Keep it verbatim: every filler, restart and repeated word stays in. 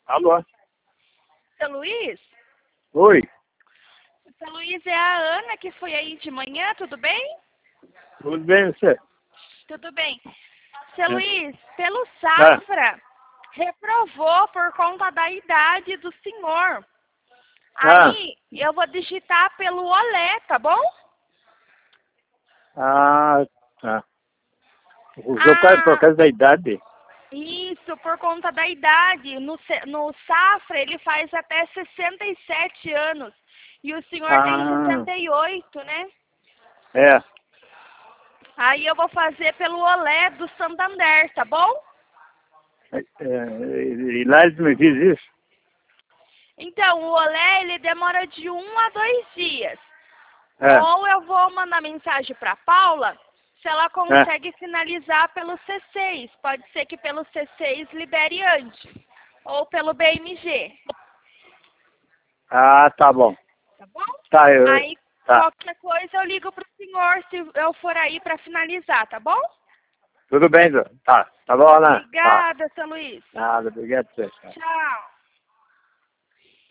Alô? Seu Luiz? Oi, Seu Luiz, é a Ana que foi aí de manhã, tudo bem? tudo bem você? Tudo bem. Seu É. Luiz, pelo Ah, Safra, reprovou por conta da idade do senhor. ah, Aí, eu vou digitar pelo Olé, tá bom? ah, tá. Usou por por Ah, causa da idade? isso, por conta da idade. No, ce- no Safra, ele faz até sessenta e sete anos. E o senhor tem Ah, sessenta e oito, né? é. Aí eu vou fazer pelo Olé do Santander, tá bom? É, é, e lá eles me dizem isso? Então, o Olé, ele demora de um a dois dias. É, Ou eu vou mandar mensagem para Paula, se ela é. consegue finalizar pelo C seis. Pode ser que pelo C seis libere antes. Ou pelo B M G. Ah, tá bom. Tá bom? Tá, eu, Aí, tá. qualquer coisa, eu ligo pro senhor se eu for aí para finalizar, tá bom? Tudo bem, Zé. Tá, tá bom, né? Tá. Obrigada, seu Luiz. Nada, obrigado por você. Tchau.